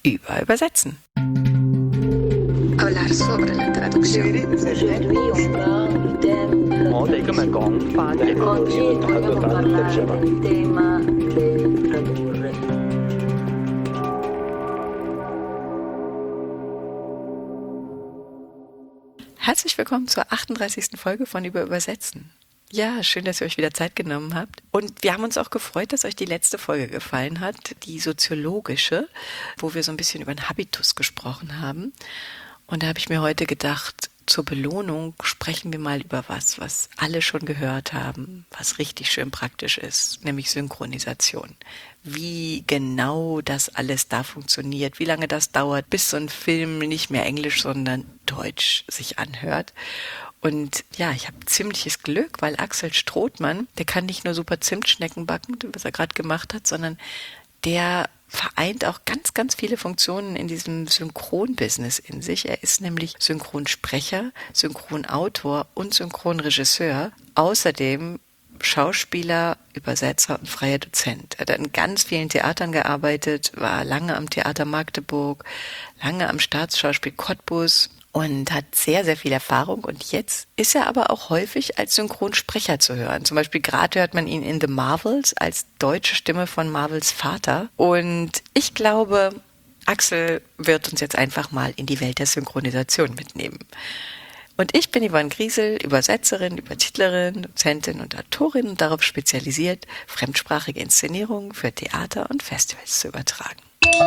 Übersetzen. Hablar sobre la traducción. Herzlich willkommen zur 38. Folge von Übersetzen. Ja, schön, dass ihr euch wieder Zeit genommen habt. Und wir haben uns auch gefreut, dass euch die letzte Folge gefallen hat, die soziologische, wo wir so ein bisschen über den Habitus gesprochen haben. Und da habe ich mir heute gedacht, zur Belohnung sprechen wir mal über was alle schon gehört haben, was richtig schön praktisch ist, nämlich Synchronisation. Wie genau das alles da funktioniert, wie lange das dauert, bis so ein Film nicht mehr Englisch, sondern Deutsch sich anhört. Und ja, ich habe ziemliches Glück, weil Axel Strothmann, der kann nicht nur super Zimtschnecken backen, was er gerade gemacht hat, sondern der vereint auch ganz, ganz viele Funktionen in diesem Synchronbusiness in sich. Er ist nämlich Synchronsprecher, Synchronautor und Synchronregisseur. Außerdem Schauspieler, Übersetzer und freier Dozent. Er hat in ganz vielen Theatern gearbeitet, war lange am Theater Magdeburg, lange am Staatsschauspiel Cottbus und hat sehr, sehr viel Erfahrung. Und jetzt ist er aber auch häufig als Synchronsprecher zu hören. Zum Beispiel gerade hört man ihn in The Marvels als deutsche Stimme von Marvels Vater. Und ich glaube, Axel wird uns jetzt einfach mal in die Welt der Synchronisation mitnehmen. Und ich bin Yvonne Griesel, Übersetzerin, Übertitlerin, Dozentin und Autorin und darauf spezialisiert, fremdsprachige Inszenierungen für Theater und Festivals zu übertragen.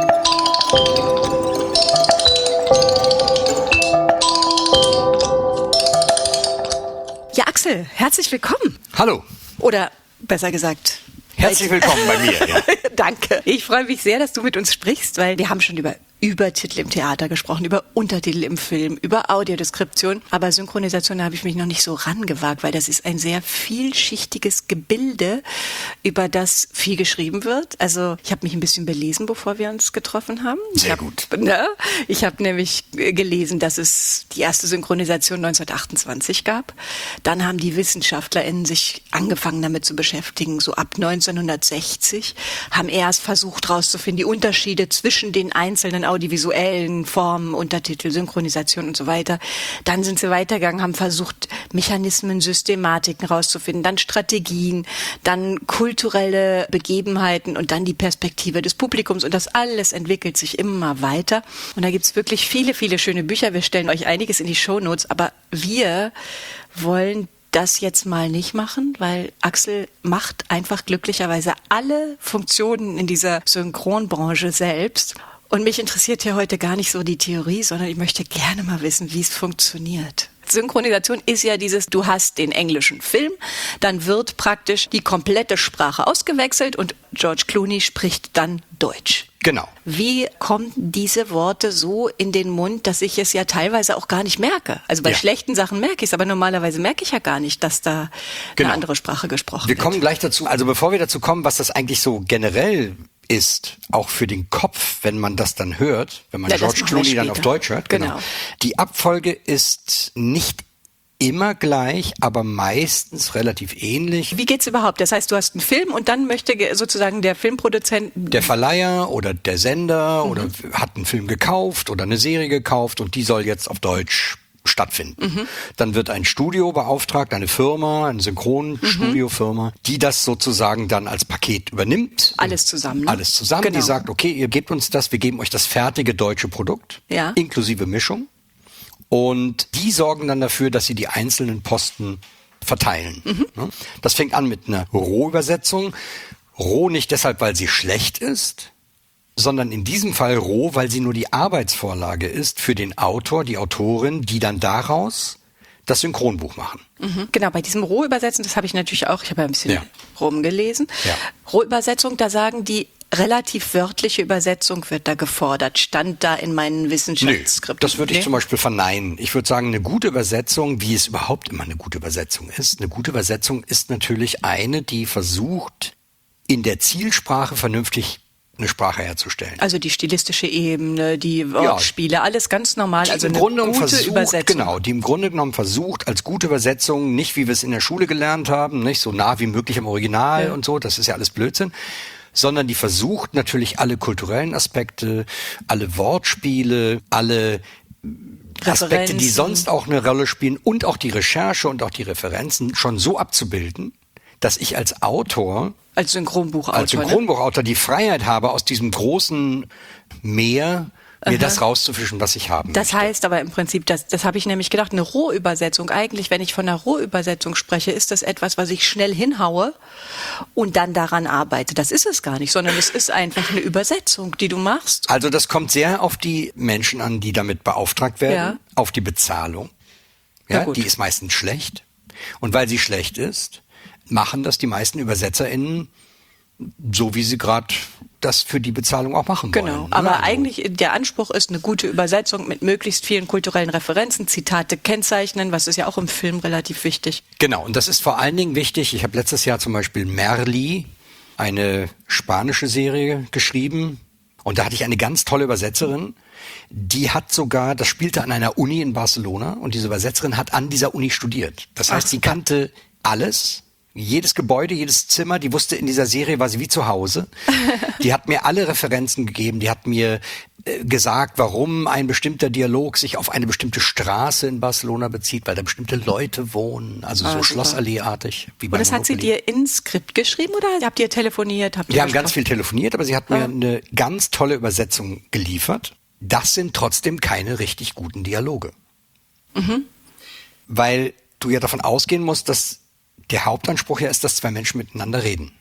Ja, Axel, herzlich willkommen. Hallo. Oder besser gesagt, herzlich willkommen bei mir. Ja. Danke. Ich freue mich sehr, dass du mit uns sprichst, weil wir haben schon über Übertitel im Theater gesprochen, über Untertitel im Film, über Audiodeskription. Aber Synchronisation habe ich mich noch nicht so rangewagt, weil das ist ein sehr vielschichtiges Gebilde, über das viel geschrieben wird. Also ich habe mich ein bisschen belesen, bevor wir uns getroffen haben. Sehr gut. Ich habe nämlich gelesen, dass es die erste Synchronisation 1928 gab. Dann haben die WissenschaftlerInnen sich angefangen damit zu beschäftigen, so ab 1960, haben erst versucht herauszufinden, die Unterschiede zwischen den einzelnen audiovisuellen Formen, Untertitel, Synchronisation und so weiter. Dann sind sie weitergegangen, haben versucht, Mechanismen, Systematiken rauszufinden, dann Strategien, dann kulturelle Begebenheiten und dann die Perspektive des Publikums. Und das alles entwickelt sich immer weiter. Und da gibt's wirklich viele, viele schöne Bücher. Wir stellen euch einiges in die Shownotes, aber wir wollen das jetzt mal nicht machen, weil Axel macht einfach glücklicherweise alle Funktionen in dieser Synchronbranche selbst. Und mich interessiert hier heute gar nicht so die Theorie, sondern ich möchte gerne mal wissen, wie es funktioniert. Synchronisation ist ja dieses, du hast den englischen Film, dann wird praktisch die komplette Sprache ausgewechselt und George Clooney spricht dann Deutsch. Genau. Wie kommen diese Worte so in den Mund, dass ich es ja teilweise auch gar nicht merke? Also bei schlechten Sachen merke ich es, aber normalerweise merke ich ja gar nicht, dass da eine andere Sprache gesprochen wird. Wir kommen gleich dazu. Also bevor wir dazu kommen, was das eigentlich so generell ist, auch für den Kopf, wenn man das dann hört, wenn man George Clooney dann auf Deutsch hört. Genau. Die Abfolge ist nicht immer gleich, aber meistens relativ ähnlich. Wie geht's überhaupt? Das heißt, du hast einen Film und dann möchte sozusagen der Filmproduzent... Der Verleiher oder der Sender oder hat einen Film gekauft oder eine Serie gekauft und die soll jetzt auf Deutsch stattfinden. Dann wird ein Studio beauftragt, eine Firma, eine Synchronstudiofirma, die das sozusagen dann als Paket übernimmt. Alles zusammen. Alles zusammen. Genau. Die sagt, okay, ihr gebt uns das, wir geben euch das fertige deutsche Produkt, inklusive Mischung. Und die sorgen dann dafür, dass sie die einzelnen Posten verteilen. Das fängt an mit einer Rohübersetzung. Roh nicht deshalb, weil sie schlecht ist, sondern in diesem Fall roh, weil sie nur die Arbeitsvorlage ist für den Autor, die Autorin, die dann daraus das Synchronbuch machen. Genau, bei diesem Rohübersetzen, das habe ich natürlich auch, ich habe ja ein bisschen rumgelesen. Ja. Rohübersetzung, da sagen die, relativ wörtliche Übersetzung wird da gefordert. Stand da in meinen Wissenschaftsskripten? Das würde ich zum Beispiel verneinen. Ich würde sagen, eine gute Übersetzung, wie es überhaupt immer eine gute Übersetzung ist. Eine gute Übersetzung ist natürlich eine, die versucht, in der Zielsprache vernünftig eine Sprache herzustellen. Also die stilistische Ebene, die Wortspiele, alles ganz normal. Also eine gute Übersetzung. Genau, die im Grunde genommen versucht, als gute Übersetzung, nicht wie wir es in der Schule gelernt haben, nicht so nah wie möglich am Original und so, das ist ja alles Blödsinn, sondern die versucht natürlich alle kulturellen Aspekte, alle Wortspiele, alle Aspekte, die sonst auch eine Rolle spielen und auch die Recherche und auch die Referenzen schon so abzubilden, dass ich als Autor, als Synchronbuchautor, die Freiheit habe, aus diesem großen Meer mir das rauszufischen, was ich haben Das möchte. heißt aber im Prinzip, das habe ich nämlich gedacht, eine Rohübersetzung, eigentlich, wenn ich von einer Rohübersetzung spreche, ist das etwas, was ich schnell hinhaue und dann daran arbeite. Das ist es gar nicht, sondern es ist einfach eine Übersetzung, die du machst. Also das kommt sehr auf die Menschen an, die damit beauftragt werden, auf die Bezahlung. Ja, die ist meistens schlecht. Und weil sie schlecht ist, machen das die meisten ÜbersetzerInnen so, wie sie gerade das für die Bezahlung auch machen wollen. Genau, aber eigentlich der Anspruch ist, eine gute Übersetzung mit möglichst vielen kulturellen Referenzen, Zitate kennzeichnen, was ist ja auch im Film relativ wichtig. Genau, und das ist vor allen Dingen wichtig. Ich habe letztes Jahr zum Beispiel Merli, eine spanische Serie, geschrieben. Und da hatte ich eine ganz tolle Übersetzerin. Die hat sogar, das spielte an einer Uni in Barcelona und diese Übersetzerin hat an dieser Uni studiert. Das heißt, sie kannte alles. Jedes Gebäude, jedes Zimmer, die wusste, in dieser Serie war sie wie zu Hause. Die hat mir alle Referenzen gegeben, die hat mir gesagt, warum ein bestimmter Dialog sich auf eine bestimmte Straße in Barcelona bezieht, weil da bestimmte Leute wohnen, also so Schlossallee-artig. Und das hat sie dir ins Skript geschrieben oder habt ihr telefoniert? Wir haben ganz viel telefoniert, aber sie hat mir eine ganz tolle Übersetzung geliefert. Das sind trotzdem keine richtig guten Dialoge. Weil du ja davon ausgehen musst, dass der Hauptanspruch ja ist, dass zwei Menschen miteinander reden.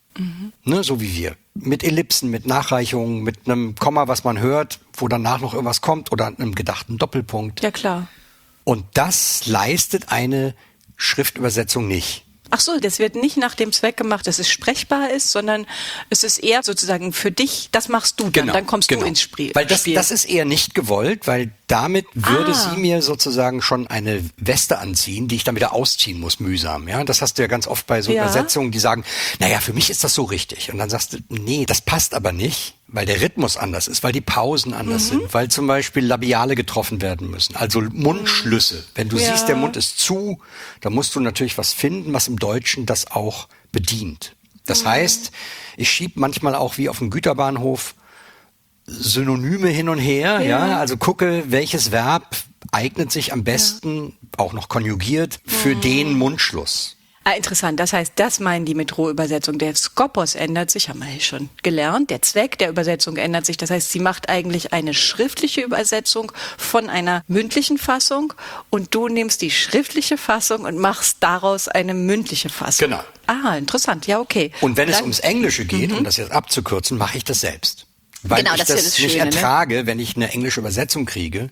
Ne, so wie wir. Mit Ellipsen, mit Nachreichungen, mit einem Komma, was man hört, wo danach noch irgendwas kommt oder einem gedachten Doppelpunkt. Ja, klar. Und das leistet eine Schriftübersetzung nicht. Ach so, das wird nicht nach dem Zweck gemacht, dass es sprechbar ist, sondern es ist eher sozusagen für dich, das machst du dann, dann kommst du ins Spiel. Weil das ist eher nicht gewollt, weil damit würde sie mir sozusagen schon eine Weste anziehen, die ich dann wieder ausziehen muss, mühsam. Ja, das hast du ja ganz oft bei so Übersetzungen, die sagen, naja, für mich ist das so richtig. Und dann sagst du, nee, das passt aber nicht, weil der Rhythmus anders ist, weil die Pausen anders sind, weil zum Beispiel Labiale getroffen werden müssen, also Mundschlüsse. Wenn du siehst, der Mund ist zu, dann musst du natürlich was finden, was im Deutschen das auch bedient. Das heißt, ich schiebe manchmal auch wie auf dem Güterbahnhof Synonyme hin und her, also gucke, welches Verb eignet sich am besten, auch noch konjugiert, für den Mundschluss. Interessant, das heißt, das meinen die mit Rohübersetzung. Der Skopos ändert sich, haben wir ja schon gelernt. Der Zweck der Übersetzung ändert sich. Das heißt, sie macht eigentlich eine schriftliche Übersetzung von einer mündlichen Fassung und du nimmst die schriftliche Fassung und machst daraus eine mündliche Fassung. Genau. Interessant, ja, okay. Und wenn es ums Englische geht, um das jetzt abzukürzen, mache ich das selbst. Weil ich das nicht ertrage, wenn ich eine englische Übersetzung kriege,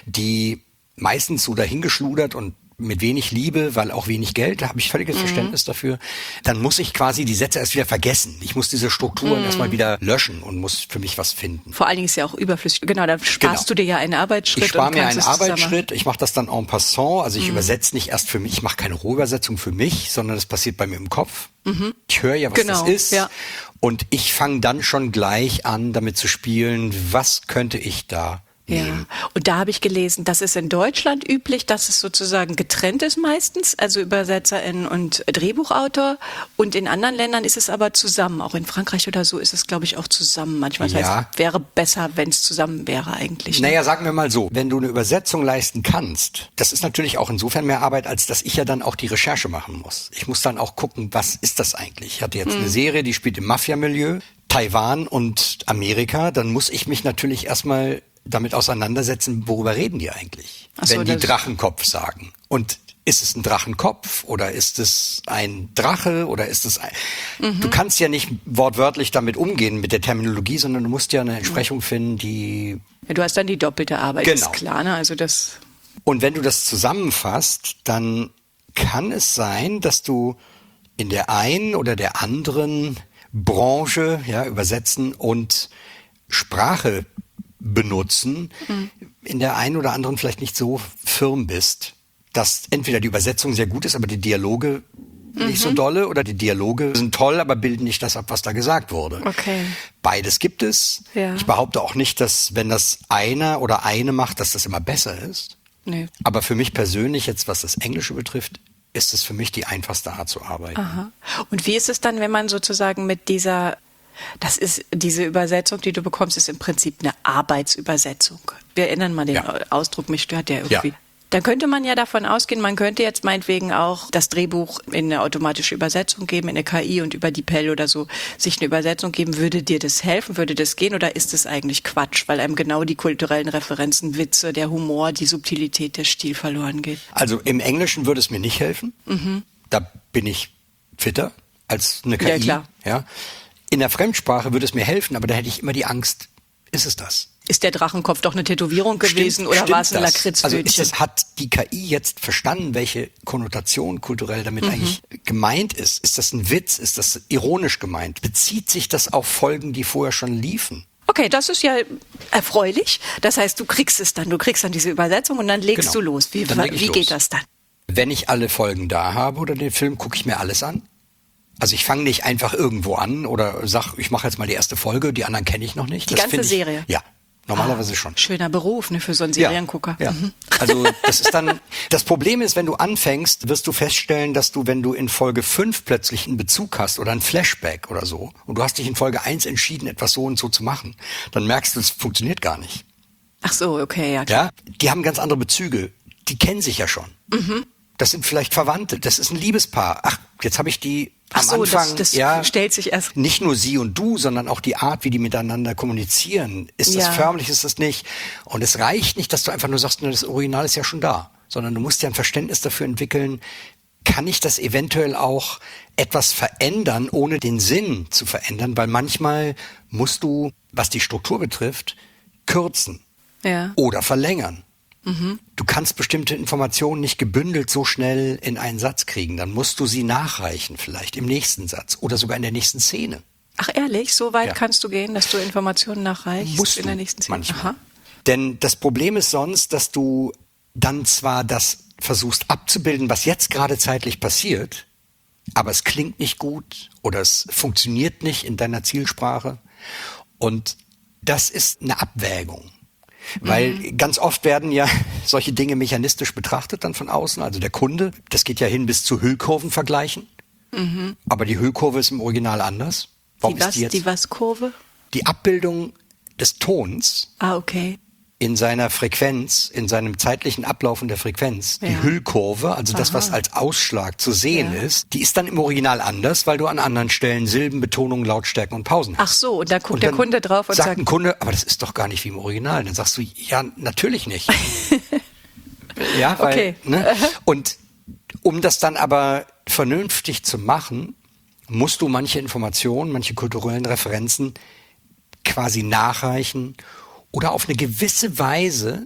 die meistens so dahingeschludert und mit wenig Liebe, weil auch wenig Geld, da habe ich völliges Verständnis dafür, dann muss ich quasi die Sätze erst wieder vergessen. Ich muss diese Strukturen erstmal wieder löschen und muss für mich was finden. Vor allen Dingen ist ja auch überflüssig. Genau, da sparst du dir ja einen Arbeitsschritt. Ich spare mir einen Arbeitsschritt, ich mache das dann en passant, also ich übersetze nicht erst für mich, ich mache keine Rohübersetzung für mich, sondern das passiert bei mir im Kopf. Ich höre ja, was das ist. Ja. Und ich fange dann schon gleich an, damit zu spielen, was könnte ich da nehmen. Und da habe ich gelesen, das ist in Deutschland üblich, dass es sozusagen getrennt ist meistens, also Übersetzerin und Drehbuchautor. Und in anderen Ländern ist es aber zusammen. Auch in Frankreich oder so ist es, glaube ich, auch zusammen. Manchmal heißt es, wäre besser, wenn es zusammen wäre eigentlich. Naja, sagen wir mal so, wenn du eine Übersetzung leisten kannst, das ist natürlich auch insofern mehr Arbeit, als dass ich ja dann auch die Recherche machen muss. Ich muss dann auch gucken, was ist das eigentlich? Ich hatte jetzt eine Serie, die spielt im Mafia-Milieu, Taiwan und Amerika. Dann muss ich mich natürlich erstmal damit auseinandersetzen, worüber reden die eigentlich, wenn die Drachenkopf sagen. Und ist es ein Drachenkopf oder ist es ein Drache oder ist es ein... Du kannst ja nicht wortwörtlich damit umgehen mit der Terminologie, sondern du musst ja eine Entsprechung finden, die... Ja, du hast dann die doppelte Arbeit, ist klar, ne? Also das... Und wenn du das zusammenfasst, dann kann es sein, dass du in der einen oder der anderen Branche, übersetzen und Sprache benutzen, in der einen oder anderen vielleicht nicht so firm bist, dass entweder die Übersetzung sehr gut ist, aber die Dialoge nicht so dolle, oder die Dialoge sind toll, aber bilden nicht das ab, was da gesagt wurde. Okay. Beides gibt es. Ja. Ich behaupte auch nicht, dass wenn das einer oder eine macht, dass das immer besser ist. Nee. Aber für mich persönlich, jetzt was das Englische betrifft, ist es für mich die einfachste Art zu arbeiten. Aha. Und wie ist es dann, wenn man sozusagen mit dieser Das ist, diese Übersetzung, die du bekommst, ist im Prinzip eine Arbeitsübersetzung. Wir erinnern mal den Ausdruck, mich stört der irgendwie. Ja. Dann könnte man ja davon ausgehen, man könnte jetzt meinetwegen auch das Drehbuch in eine automatische Übersetzung geben, in eine KI und über DeepL oder so sich eine Übersetzung geben. Würde dir das helfen? Würde das gehen? Oder ist es eigentlich Quatsch, weil einem genau die kulturellen Referenzen, Witze, der Humor, die Subtilität, der Stil verloren geht? Also im Englischen würde es mir nicht helfen. Da bin ich fitter als eine KI. Ja, klar. Ja. In der Fremdsprache würde es mir helfen, aber da hätte ich immer die Angst, ist es das? Ist der Drachenkopf doch eine Tätowierung gewesen oder war es ein Lakritzbötchen? Also hat die KI jetzt verstanden, welche Konnotation kulturell damit eigentlich gemeint ist? Ist das ein Witz? Ist das ironisch gemeint? Bezieht sich das auf Folgen, die vorher schon liefen? Okay, das ist ja erfreulich. Das heißt, du kriegst dann diese Übersetzung und dann legst du los. Wie geht das dann? Wenn ich alle Folgen da habe oder den Film, gucke ich mir alles an. Also ich fange nicht einfach irgendwo an oder sag, ich mache jetzt mal die erste Folge, die anderen kenne ich noch nicht. Die ganze Serie? Ja, normalerweise schon. Schöner Beruf, ne, für so einen Seriengucker. Ja. Also das ist dann, das Problem ist, wenn du anfängst, wirst du feststellen, dass du, wenn du in Folge 5 plötzlich einen Bezug hast oder ein Flashback oder so und du hast dich in Folge 1 entschieden, etwas so und so zu machen, dann merkst du, es funktioniert gar nicht. Ach so, okay, ja klar. Ja, die haben ganz andere Bezüge. Die kennen sich ja schon. Das sind vielleicht Verwandte, das ist ein Liebespaar. Ach, jetzt habe ich die am Anfang, das stellt sich erst. Nicht nur sie und du, sondern auch die Art, wie die miteinander kommunizieren. Ist das förmlich, ist das nicht? Und es reicht nicht, dass du einfach nur sagst, das Original ist ja schon da, sondern du musst ja ein Verständnis dafür entwickeln, kann ich das eventuell auch etwas verändern, ohne den Sinn zu verändern, weil manchmal musst du, was die Struktur betrifft, kürzen oder verlängern. Du kannst bestimmte Informationen nicht gebündelt so schnell in einen Satz kriegen. Dann musst du sie nachreichen, vielleicht im nächsten Satz oder sogar in der nächsten Szene. Ach ehrlich, so weit kannst du gehen, dass du Informationen nachreichst musst in der nächsten Szene? Manchmal. Aha. Denn das Problem ist sonst, dass du dann zwar das versuchst abzubilden, was jetzt gerade zeitlich passiert, aber es klingt nicht gut oder es funktioniert nicht in deiner Zielsprache. Und das ist eine Abwägung. Weil ganz oft werden ja solche Dinge mechanistisch betrachtet dann von außen. Also der Kunde, das geht ja hin bis zu Hüllkurvenvergleichen. Aber die Hüllkurve ist im Original anders. Warum ist die jetzt? Die was-Kurve? Die Abbildung des Tons in seiner Frequenz, in seinem zeitlichen Ablaufen der Frequenz. Die Hüllkurve, also das, was als Ausschlag zu sehen ist, die ist dann im Original anders, weil du an anderen Stellen Silben, Betonungen, Lautstärken und Pausen hast. Ach so, und da guckt der Kunde drauf und sagt... ein Kunde, aber das ist doch gar nicht wie im Original. Dann sagst du, ja, natürlich nicht. Ja, weil, ne? Und um das dann aber vernünftig zu machen, musst du manche Informationen, manche kulturellen Referenzen quasi nachreichen oder auf eine gewisse Weise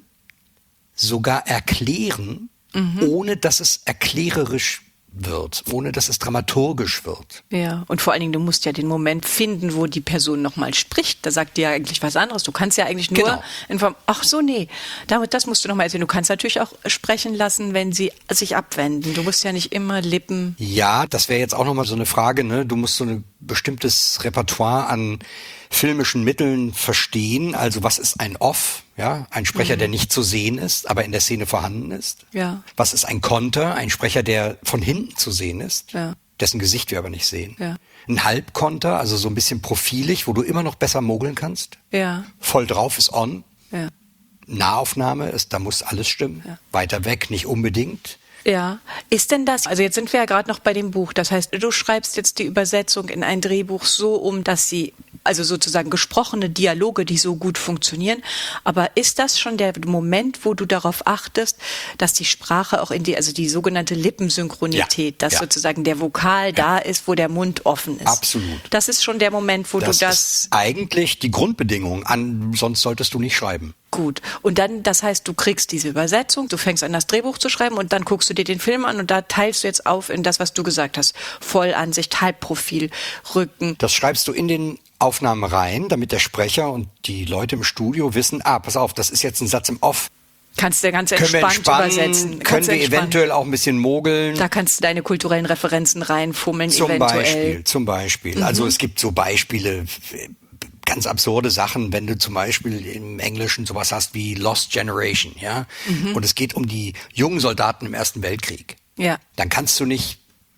sogar erklären, ohne dass es erklärerisch wird, ohne dass es dramaturgisch wird. Ja, und vor allen Dingen, du musst ja den Moment finden, wo die Person nochmal spricht. Da sagt die ja eigentlich was anderes. Du kannst ja eigentlich nur ach so, nee, das musst du nochmal erzählen. Du kannst natürlich auch sprechen lassen, wenn sie sich abwenden. Du musst ja nicht immer Lippen... Ja, das wäre jetzt auch nochmal so eine Frage, ne? Du musst so ein bestimmtes Repertoire an filmischen Mitteln verstehen. Also was ist ein Off? Ja, ein Sprecher, der nicht zu sehen ist, aber in der Szene vorhanden ist. Ja. Was ist ein Konter? Ein Sprecher, der von hinten zu sehen ist, dessen Gesicht wir aber nicht sehen. Ja. Ein Halbkonter, also so ein bisschen profilig, wo du immer noch besser mogeln kannst. Ja. Voll drauf ist on. Ja. Nahaufnahme ist, da muss alles stimmen. Ja. Weiter weg nicht unbedingt. Ja, ist denn das, also jetzt sind wir ja gerade noch bei dem Buch, das heißt, du schreibst jetzt die Übersetzung in ein Drehbuch so um, dass sie, also sozusagen gesprochene Dialoge, die so gut funktionieren, aber ist das schon der Moment, wo du darauf achtest, dass die Sprache auch also die sogenannte Lippensynchronität, dass sozusagen der Vokal da ist, wo der Mund offen ist? Absolut. Das ist schon der Moment, wo das ist eigentlich die Grundbedingung, sonst solltest du nicht schreiben. Gut. Und dann, das heißt, du kriegst diese Übersetzung, du fängst an, das Drehbuch zu schreiben und dann guckst du dir den Film an und da teilst du jetzt auf in das, was du gesagt hast. Vollansicht, Halbprofil, Rücken. Das schreibst du in den Aufnahmen rein, damit der Sprecher und die Leute im Studio wissen, pass auf, das ist jetzt ein Satz im Off. Kannst du ganz entspannt übersetzen. Können wir eventuell auch ein bisschen mogeln. Da kannst du deine kulturellen Referenzen reinfummeln, Zum Beispiel. Also es gibt so Beispiele, ganz absurde Sachen, wenn du zum Beispiel im Englischen sowas hast wie Lost Generation, ja, und es geht um die jungen Soldaten im Ersten Weltkrieg. Ja. Dann kannst du nicht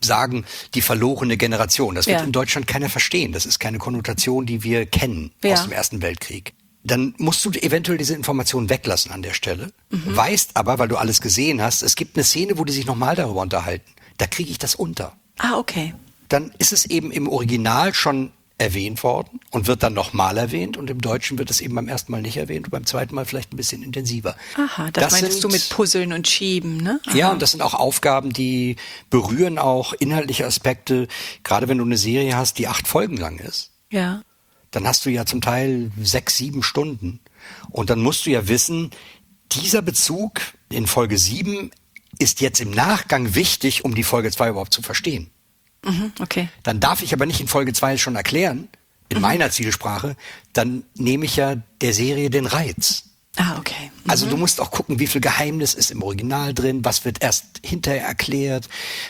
sagen, die verlorene Generation. Das wird in Deutschland keiner verstehen. Das ist keine Konnotation, die wir kennen aus dem Ersten Weltkrieg. Dann musst du eventuell diese Informationen weglassen an der Stelle. Weißt aber, weil du alles gesehen hast, es gibt eine Szene, wo die sich nochmal darüber unterhalten. Da kriege ich das unter. Ah, okay. Dann ist es eben im Original schon erwähnt worden und wird dann nochmal erwähnt und im Deutschen wird es eben beim ersten Mal nicht erwähnt und beim zweiten Mal vielleicht ein bisschen intensiver. Aha, das meintest du mit Puzzeln und Schieben, ne? Aha. Ja, und das sind auch Aufgaben, die berühren auch inhaltliche Aspekte. Gerade wenn du eine Serie hast, die 8 Folgen lang ist. Ja. Dann hast du ja zum Teil 6, 7 Stunden. Und dann musst du ja wissen, dieser Bezug in Folge 7 ist jetzt im Nachgang wichtig, um die Folge 2 überhaupt zu verstehen. Okay. Dann darf ich aber nicht in Folge 2 schon erklären, in meiner Zielsprache, dann nehme ich ja der Serie den Reiz. Ah, okay. Also du musst auch gucken, wie viel Geheimnis ist im Original drin, was wird erst hinterher erklärt,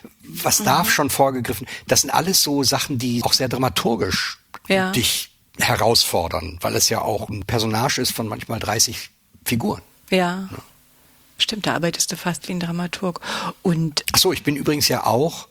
was darf schon vorgegriffen. Das sind alles so Sachen, die auch sehr dramaturgisch dich herausfordern, weil es ja auch ein Personage ist von manchmal 30 Figuren. Ja. Stimmt, da arbeitest du fast wie ein Dramaturg. Und ach so, ich bin übrigens ja auch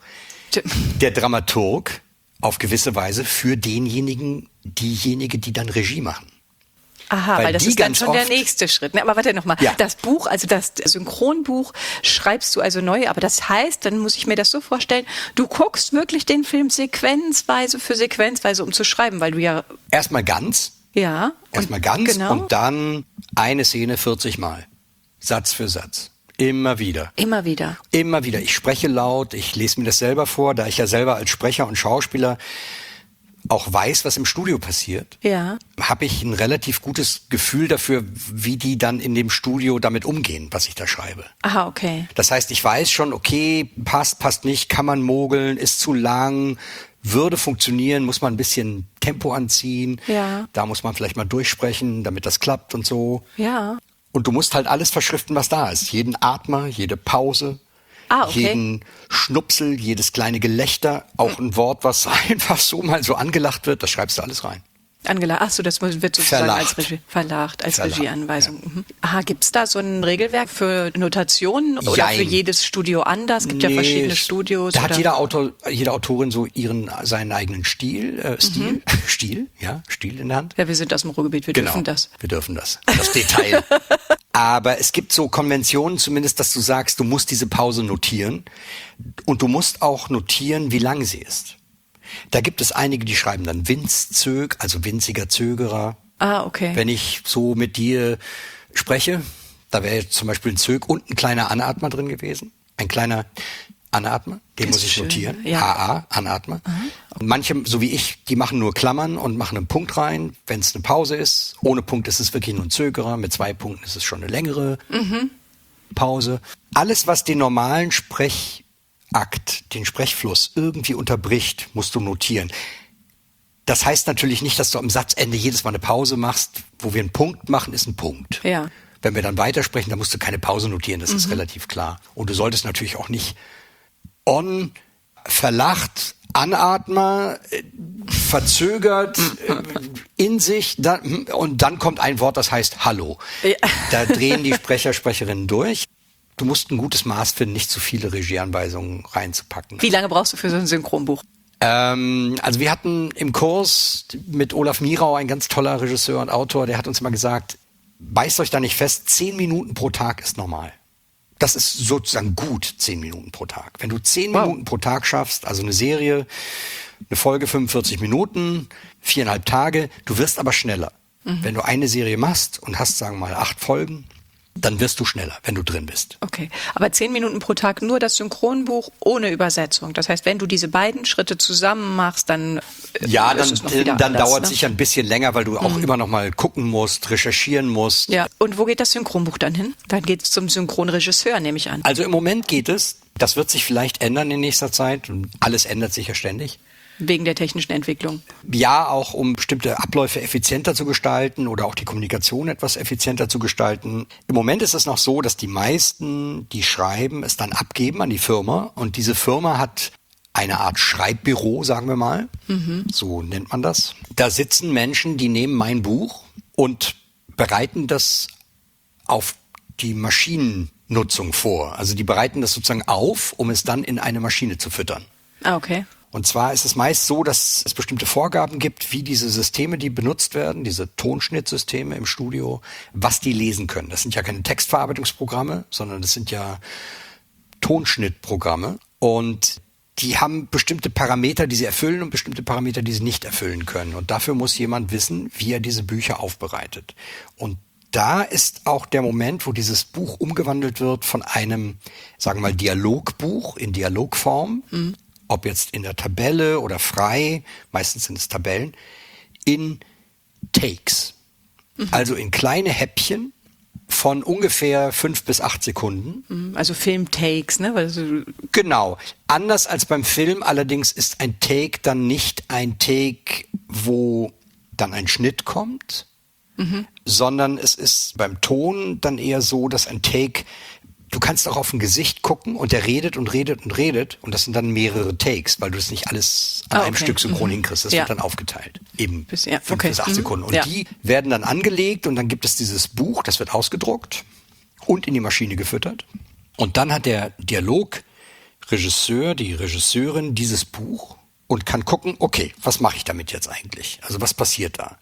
der Dramaturg auf gewisse Weise für diejenige, die dann Regie machen. Aha, weil das ist dann schon der nächste Schritt. Aber warte nochmal, das Buch, also das Synchronbuch schreibst du also neu, aber das heißt, dann muss ich mir das so vorstellen, du guckst wirklich den Film sequenzweise für sequenzweise, um zu schreiben, weil du ja... Erstmal ganz. Ja. Erstmal ganz und dann eine Szene 40 Mal. Satz für Satz. Immer wieder. Immer wieder. Immer wieder. Ich spreche laut, ich lese mir das selber vor, da ich ja selber als Sprecher und Schauspieler auch weiß, was im Studio passiert, habe ich ein relativ gutes Gefühl dafür, wie die dann in dem Studio damit umgehen, was ich da schreibe. Aha, okay. Das heißt, ich weiß schon, okay, passt nicht, kann man mogeln, ist zu lang, würde funktionieren, muss man ein bisschen Tempo anziehen. Ja. Da muss man vielleicht mal durchsprechen, damit das klappt und so. Ja. Und du musst halt alles verschriften, was da ist. Jeden Atmer, jede Pause, jeden Schnupsel, jedes kleine Gelächter. Auch ein Wort, was einfach so mal so angelacht wird, das schreibst du alles rein. Angelacht, ach so, das wird sozusagen als Regieanweisung. Ja. Aha, gibt's da so ein Regelwerk für Notationen oder für jedes Studio anders? Es gibt ja verschiedene Studios. Da hat jede Autorin so seinen eigenen Stil in der Hand. Ja, wir sind aus dem Ruhrgebiet, wir dürfen das. Wir dürfen das Detail. Aber es gibt so Konventionen zumindest, dass du sagst, du musst diese Pause notieren und du musst auch notieren, wie lang sie ist. Da gibt es einige, die schreiben dann Winzzög, also winziger Zögerer. Ah, okay. Wenn ich so mit dir spreche, da wäre zum Beispiel ein Zög und ein kleiner Anatmer drin gewesen. Ein kleiner Anatmer, den muss ich notieren. Ja. AA, Anatmer. Und manche, so wie ich, die machen nur Klammern und machen einen Punkt rein, wenn es eine Pause ist. Ohne Punkt ist es wirklich nur ein Zögerer. Mit 2 Punkten ist es schon eine längere Pause. Alles, was den normalen den Sprechfluss irgendwie unterbricht, musst du notieren. Das heißt natürlich nicht, dass du am Satzende jedes Mal eine Pause machst. Wo wir einen Punkt machen, ist ein Punkt. Ja. Wenn wir dann weitersprechen, dann musst du keine Pause notieren, das ist relativ klar. Und du solltest natürlich auch nicht verlacht, Anatmer, verzögert, in sich, und dann kommt ein Wort, das heißt Hallo. Ja. Da drehen die Sprecherinnen durch. Du musst ein gutes Maß finden, nicht zu viele Regieanweisungen reinzupacken. Wie lange brauchst du für so ein Synchronbuch? Also wir hatten im Kurs mit Olaf Mirau, ein ganz toller Regisseur und Autor, der hat uns mal gesagt, beißt euch da nicht fest, 10 Minuten pro Tag ist normal. Das ist sozusagen gut, 10 Minuten pro Tag. Wenn du 10 Minuten pro Tag schaffst, also eine Serie, eine Folge 45 Minuten, 4,5 Tage, du wirst aber schneller. Wenn du eine Serie machst und hast, sagen wir mal, 8 Folgen, dann wirst du schneller, wenn du drin bist. Okay, aber 10 Minuten pro Tag nur das Synchronbuch ohne Übersetzung. Das heißt, wenn du diese beiden Schritte zusammen machst, dann dann dauert es sicher ein bisschen länger, weil du auch immer noch mal gucken musst, recherchieren musst. Ja, und wo geht das Synchronbuch dann hin? Dann geht es zum Synchronregisseur, nehme ich an. Also im Moment geht es, das wird sich vielleicht ändern in nächster Zeit. Alles ändert sich ja ständig. Wegen der technischen Entwicklung? Ja, auch um bestimmte Abläufe effizienter zu gestalten oder auch die Kommunikation etwas effizienter zu gestalten. Im Moment ist es noch so, dass die meisten, die schreiben, es dann abgeben an die Firma. Und diese Firma hat eine Art Schreibbüro, sagen wir mal. So nennt man das. Da sitzen Menschen, die nehmen mein Buch und bereiten das auf die Maschinennutzung vor. Also die bereiten das sozusagen auf, um es dann in eine Maschine zu füttern. Ah, okay. Und zwar ist es meist so, dass es bestimmte Vorgaben gibt, wie diese Systeme, die benutzt werden, diese Tonschnittsysteme im Studio, was die lesen können. Das sind ja keine Textverarbeitungsprogramme, sondern das sind ja Tonschnittprogramme. Und die haben bestimmte Parameter, die sie erfüllen und bestimmte Parameter, die sie nicht erfüllen können. Und dafür muss jemand wissen, wie er diese Bücher aufbereitet. Und da ist auch der Moment, wo dieses Buch umgewandelt wird von einem, sagen wir mal, Dialogbuch in Dialogform, ob jetzt in der Tabelle oder frei, meistens sind es Tabellen, in Takes. Also in kleine Häppchen von ungefähr 5 bis 8 Sekunden. Also Film-Takes, ne? Genau. Anders als beim Film allerdings ist ein Take dann nicht ein Take, wo dann ein Schnitt kommt, sondern es ist beim Ton dann eher so, dass ein Take, du kannst auch auf ein Gesicht gucken und der redet und redet und redet und das sind dann mehrere Takes, weil du das nicht alles an einem Stück synchron hinkriegst. Das wird dann aufgeteilt. Eben 5 bis 8 Sekunden. Und die werden dann angelegt und dann gibt es dieses Buch, das wird ausgedruckt und in die Maschine gefüttert. Und dann hat der Dialogregisseur, die Regisseurin dieses Buch und kann gucken, okay, was mache ich damit jetzt eigentlich? Also was passiert da?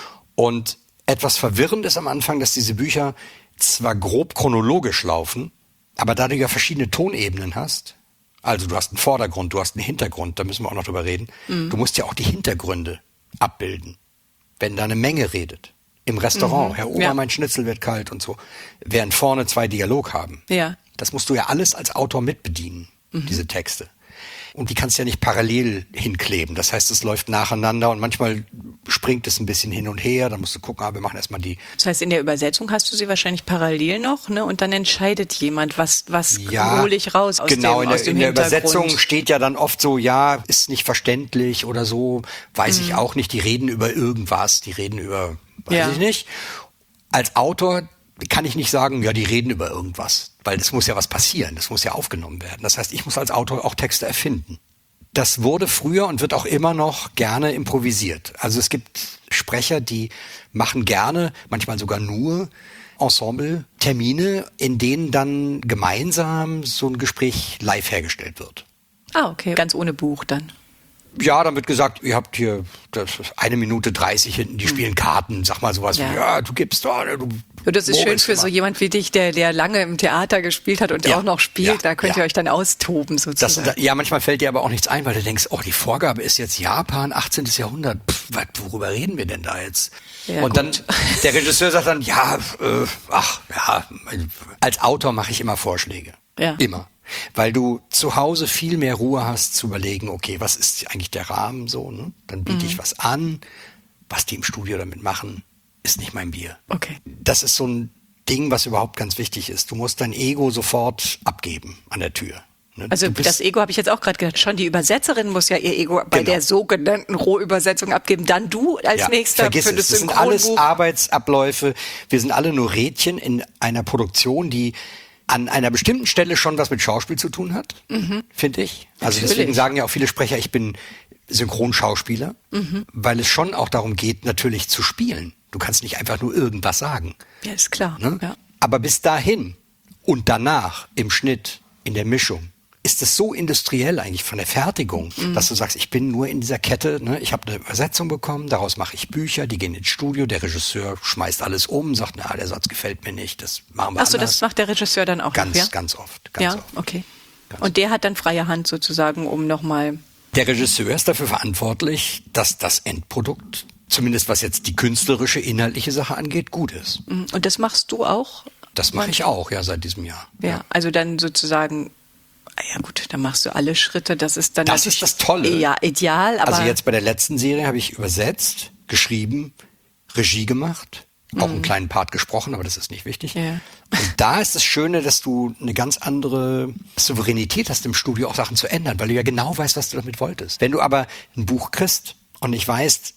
Und etwas verwirrend ist am Anfang, dass diese Bücher zwar grob chronologisch laufen, aber da du ja verschiedene Tonebenen hast, also du hast einen Vordergrund, du hast einen Hintergrund, da müssen wir auch noch drüber reden, du musst ja auch die Hintergründe abbilden. Wenn da eine Menge redet, im Restaurant, Herr Ober, mein Schnitzel wird kalt und so, während vorne 2 Dialog haben. Ja. Das musst du ja alles als Autor mitbedienen, diese Texte. Und die kannst du ja nicht parallel hinkleben. Das heißt, es läuft nacheinander und manchmal springt es ein bisschen hin und her. Dann musst du gucken, wir machen erstmal die. Das heißt, in der Übersetzung hast du sie wahrscheinlich parallel noch, ne? Und dann entscheidet jemand, was hole ich raus aus genau, dem Hintergrund. In der Übersetzung steht ja dann oft so, ja, ist nicht verständlich oder so. Weiß ich auch nicht. Die reden über irgendwas. Die reden über, weiß ich nicht. Als Autor kann ich nicht sagen, ja, die reden über irgendwas, weil das muss ja was passieren, das muss ja aufgenommen werden. Das heißt, ich muss als Autor auch Texte erfinden. Das wurde früher und wird auch immer noch gerne improvisiert. Also es gibt Sprecher, die machen gerne, manchmal sogar nur Ensemble-Termine, in denen dann gemeinsam so ein Gespräch live hergestellt wird. Ah, okay, ganz ohne Buch dann. Ja, dann wird gesagt, ihr habt hier 1 Minute 30 hinten, die spielen Karten, sag mal sowas wie, du gibst da, das ist schön für so jemand wie dich, der lange im Theater gespielt hat und auch noch spielt, da könnt ihr euch dann austoben sozusagen. Manchmal fällt dir aber auch nichts ein, weil du denkst, die Vorgabe ist jetzt Japan, 18. Jahrhundert, worüber reden wir denn da jetzt? Ja, und dann, der Regisseur sagt dann, als Autor mache ich immer Vorschläge. Ja. Immer. Weil du zu Hause viel mehr Ruhe hast zu überlegen, okay, was ist eigentlich der Rahmen so, ne? Dann biete ich was an, was die im Studio damit machen, ist nicht mein Bier. Okay. Das ist so ein Ding, was überhaupt ganz wichtig ist. Du musst dein Ego sofort abgeben an der Tür. Ne? Also das Ego habe ich jetzt auch gerade gedacht, schon die Übersetzerin muss ja ihr Ego bei der sogenannten Rohübersetzung abgeben, dann du als nächster für das Synchronbuch. Das sind alles Arbeitsabläufe, wir sind alle nur Rädchen in einer Produktion, die an einer bestimmten Stelle schon was mit Schauspiel zu tun hat, finde ich. Also deswegen sagen ja auch viele Sprecher, ich bin Synchronschauspieler, weil es schon auch darum geht, natürlich zu spielen. Du kannst nicht einfach nur irgendwas sagen. Ja, ist klar. Ne? Ja. Aber bis dahin und danach im Schnitt, in der Mischung, ist es so industriell eigentlich von der Fertigung, dass du sagst, ich bin nur in dieser Kette, ne? Ich habe eine Übersetzung bekommen, daraus mache ich Bücher, die gehen ins Studio, der Regisseur schmeißt alles um, sagt, der Satz gefällt mir nicht, das machen wir anders. Achso, das macht der Regisseur dann auch ganz, noch, ja? Ganz oft. Okay. Und der hat dann freie Hand sozusagen, um nochmal... Der Regisseur ist dafür verantwortlich, dass das Endprodukt, zumindest was jetzt die künstlerische, inhaltliche Sache angeht, gut ist. Und das machst du auch? Das mache ich auch, seit diesem Jahr. Ja, also dann sozusagen... Ja gut, dann machst du alle Schritte, das ist dann das ist das Tolle. Ja, ideal, aber... Also jetzt bei der letzten Serie habe ich übersetzt, geschrieben, Regie gemacht, auch einen kleinen Part gesprochen, aber das ist nicht wichtig. Ja. Und da ist das Schöne, dass du eine ganz andere Souveränität hast im Studio, auch Sachen zu ändern, weil du ja genau weißt, was du damit wolltest. Wenn du aber ein Buch kriegst und nicht weißt,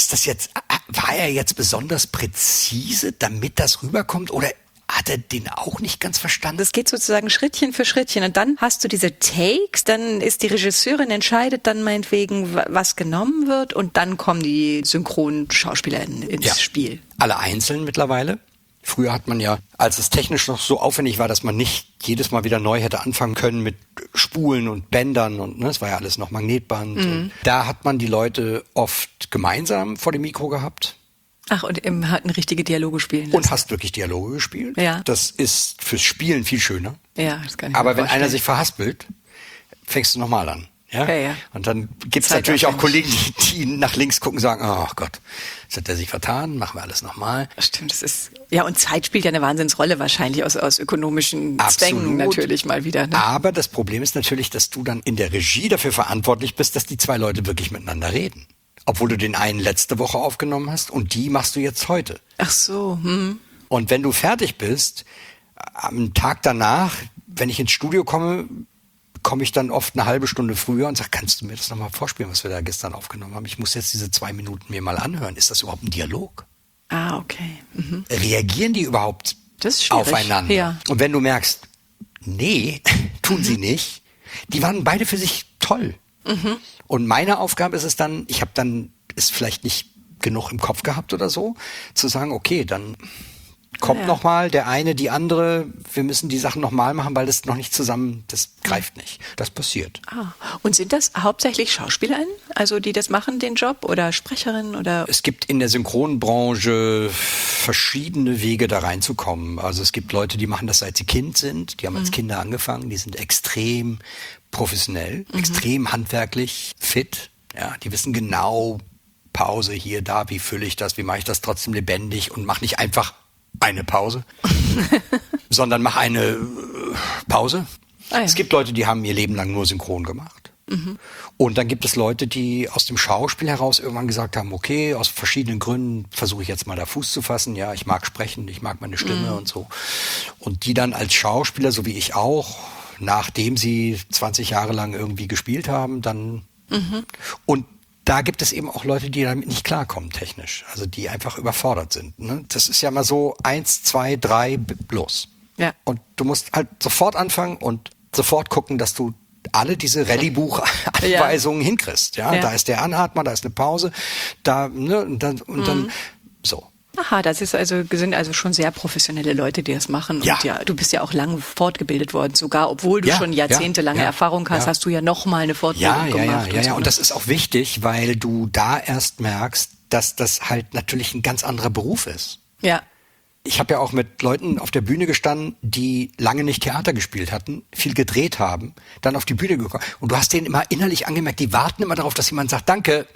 war er jetzt besonders präzise, damit das rüberkommt, oder hat er den auch nicht ganz verstanden? Das geht sozusagen Schrittchen für Schrittchen. Und dann hast du diese Takes, dann ist die Regisseurin, entscheidet dann meinetwegen, was genommen wird, und dann kommen die Synchronschauspieler ins Spiel. Alle einzeln mittlerweile. Früher hat man ja, als es technisch noch so aufwendig war, dass man nicht jedes Mal wieder neu hätte anfangen können mit Spulen und Bändern und es war ja alles noch Magnetband. Und da hat man die Leute oft gemeinsam vor dem Mikro gehabt. Ach, und hatten richtige Dialoge spielen lassen. Und hast wirklich Dialoge gespielt. Ja. Das ist fürs Spielen viel schöner. Ja, das kann ich mir Aber wenn vorstellen. einer sich verhaspelt, fängst du nochmal an. Ja? Ja. Und dann gibt es natürlich auch Kollegen, die nach links gucken und sagen, oh Gott, jetzt hat er sich vertan, machen wir alles nochmal. Stimmt, das ist, ja, und Zeit spielt ja eine Wahnsinnsrolle wahrscheinlich aus ökonomischen Zwängen natürlich mal wieder. Ne? Aber das Problem ist natürlich, dass du dann in der Regie dafür verantwortlich bist, dass die zwei Leute wirklich miteinander reden. Obwohl du den einen letzte Woche aufgenommen hast und die machst du jetzt heute. Ach so. Und wenn du fertig bist, am Tag danach, wenn ich ins Studio komme ich dann oft eine halbe Stunde früher und sage, kannst du mir das nochmal vorspielen, was wir da gestern aufgenommen haben? Ich muss jetzt diese 2 Minuten mir mal anhören. Ist das überhaupt ein Dialog? Ah, okay. Reagieren die überhaupt Das ist schwierig. aufeinander? Ja. Und wenn du merkst, nee, tun sie nicht, die waren beide für sich toll. Und meine Aufgabe ist es dann, ich habe dann, ist vielleicht nicht genug im Kopf gehabt oder so, zu sagen, okay, dann kommt nochmal der eine, die andere, wir müssen die Sachen nochmal machen, weil das noch nicht zusammen, das greift nicht. Das passiert. Ah. Und sind das hauptsächlich SchauspielerInnen, also die das machen, den Job, oder Sprecherinnen oder? Es gibt in der Synchronbranche verschiedene Wege, da reinzukommen. Also es gibt Leute, die machen das, seit sie Kind sind. Die haben als Kinder angefangen. Die sind extrem professionell, extrem handwerklich fit. Ja, die wissen genau, Pause hier, da, wie fülle ich das, wie mache ich das trotzdem lebendig und mache nicht einfach eine Pause, sondern mach eine Pause. Ah, ja. Es gibt Leute, die haben ihr Leben lang nur synchron gemacht. Und dann gibt es Leute, die aus dem Schauspiel heraus irgendwann gesagt haben, okay, aus verschiedenen Gründen versuche ich jetzt mal da Fuß zu fassen. Ja, ich mag sprechen, ich mag meine Stimme und so. Und die dann als Schauspieler, so wie ich auch, nachdem sie 20 Jahre lang irgendwie gespielt haben, dann und da gibt es eben auch Leute, die damit nicht klarkommen technisch, also die einfach überfordert sind. Ne? Das ist ja mal so 1, 2, 3, los. Ja. Und du musst halt sofort anfangen und sofort gucken, dass du alle diese Rallye-Buch-Anweisungen hinkriegst. Ja? Da ist der Anatmer, da ist eine Pause, da und dann so. Aha, sind also schon sehr professionelle Leute, die das machen. Ja. Und ja, du bist ja auch lange fortgebildet worden, sogar obwohl du schon jahrzehntelange Erfahrung hast, hast du ja noch mal eine Fortbildung gemacht. Ja. Und das ist auch wichtig, weil du da erst merkst, dass das halt natürlich ein ganz anderer Beruf ist. Ja. Ich habe ja auch mit Leuten auf der Bühne gestanden, die lange nicht Theater gespielt hatten, viel gedreht haben, dann auf die Bühne gekommen. Und du hast denen immer innerlich angemerkt, die warten immer darauf, dass jemand sagt, danke.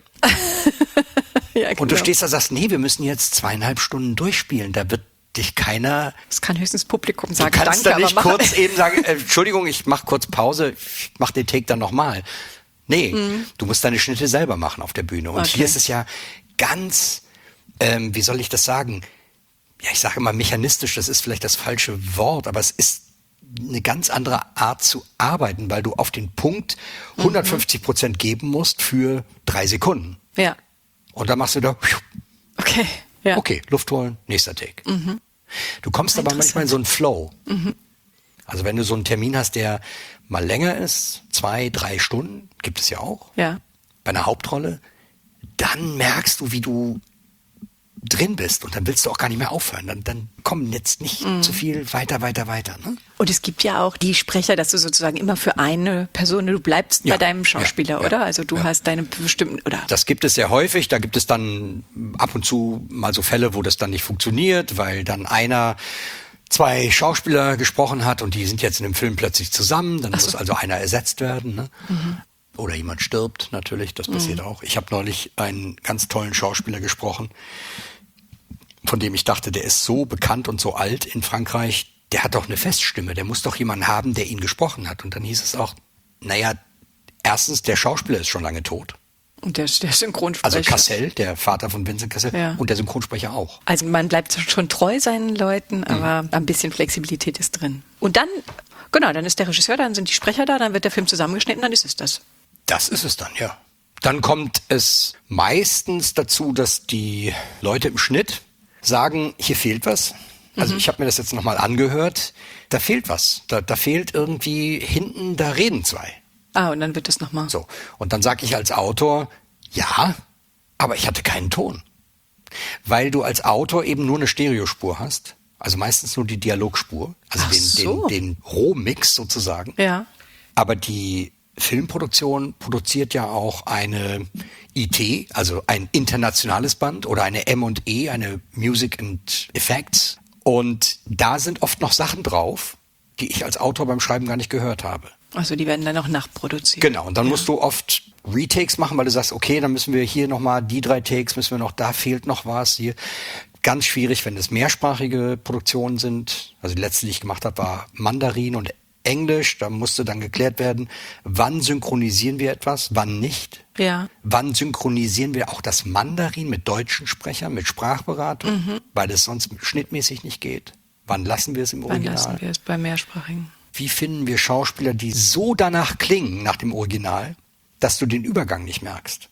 Ja, genau. Und du stehst da und sagst, nee, wir müssen jetzt 2,5 Stunden durchspielen. Da wird dich keiner... Das kann höchstens Publikum sagen. Du kannst danke, da nicht aber kurz eben sagen, Entschuldigung, ich mache kurz Pause, ich mache den Take dann nochmal. Nee, du musst deine Schnitte selber machen auf der Bühne. Und hier ist es ja ganz, wie soll ich das sagen? Ja, ich sage immer mechanistisch, das ist vielleicht das falsche Wort, aber es ist eine ganz andere Art zu arbeiten, weil du auf den Punkt 150% geben musst für 3 Sekunden. Ja. Und dann machst du da, Okay. Ja. okay, Luft holen, nächster Take. Du kommst aber manchmal in so einen Flow. Also wenn du so einen Termin hast, der mal länger ist, 2, 3 Stunden, gibt es ja auch, Ja. bei einer Hauptrolle, dann merkst du, wie du drin bist und dann willst du auch gar nicht mehr aufhören. Dann kommen jetzt nicht zu viel weiter. Ne? Und es gibt ja auch die Sprecher, dass du sozusagen immer für eine Person, du bleibst bei deinem Schauspieler, oder? Also du hast deine bestimmten, oder? Das gibt es sehr häufig. Da gibt es dann ab und zu mal so Fälle, wo das dann nicht funktioniert, weil dann einer 2 Schauspieler gesprochen hat und die sind jetzt in dem Film plötzlich zusammen. Dann muss also einer ersetzt werden. Ne? Oder jemand stirbt natürlich, das passiert auch. Ich habe neulich einen ganz tollen Schauspieler gesprochen, von dem ich dachte, der ist so bekannt und so alt in Frankreich, der hat doch eine Feststimme, der muss doch jemanden haben, der ihn gesprochen hat. Und dann hieß es auch, naja, erstens, der Schauspieler ist schon lange tot. Und der Synchronsprecher. Also Cassel, der Vater von Vincent Cassel, und der Synchronsprecher auch. Also man bleibt schon treu seinen Leuten, aber ein bisschen Flexibilität ist drin. Und dann, genau, dann ist der Regisseur, dann sind die Sprecher da, dann wird der Film zusammengeschnitten, dann ist es das. Das ist es dann, ja. Dann kommt es meistens dazu, dass die Leute im Schnitt sagen, hier fehlt was. Also ich habe mir das jetzt nochmal angehört. Da fehlt was. Da fehlt irgendwie hinten, da reden 2. Ah, und dann wird das nochmal. So. Und dann sage ich als Autor, ja, aber ich hatte keinen Ton. Weil du als Autor eben nur eine Stereospur hast. Also meistens nur die Dialogspur. Also den Rohmix sozusagen. Ja. Aber die Filmproduktion produziert ja auch eine IT, also ein internationales Band oder eine M&E, eine Music and Effects. Und da sind oft noch Sachen drauf, die ich als Autor beim Schreiben gar nicht gehört habe. Also die werden dann auch nachproduziert. Genau, und dann musst du oft Retakes machen, weil du sagst, okay, dann müssen wir hier nochmal die 3 Takes, müssen wir noch, da fehlt noch was hier. Ganz schwierig, wenn es mehrsprachige Produktionen sind. Also die letzte, die ich gemacht habe, war Mandarin und Englisch. Da musste dann geklärt werden, wann synchronisieren wir etwas, wann nicht. Ja. Wann synchronisieren wir auch das Mandarin mit deutschen Sprechern, mit Sprachberatung, weil es sonst schnittmäßig nicht geht. Wann lassen wir es im Original? Wann lassen wir es bei mehrsprachigen? Wie finden wir Schauspieler, die so danach klingen, nach dem Original, dass du den Übergang nicht merkst?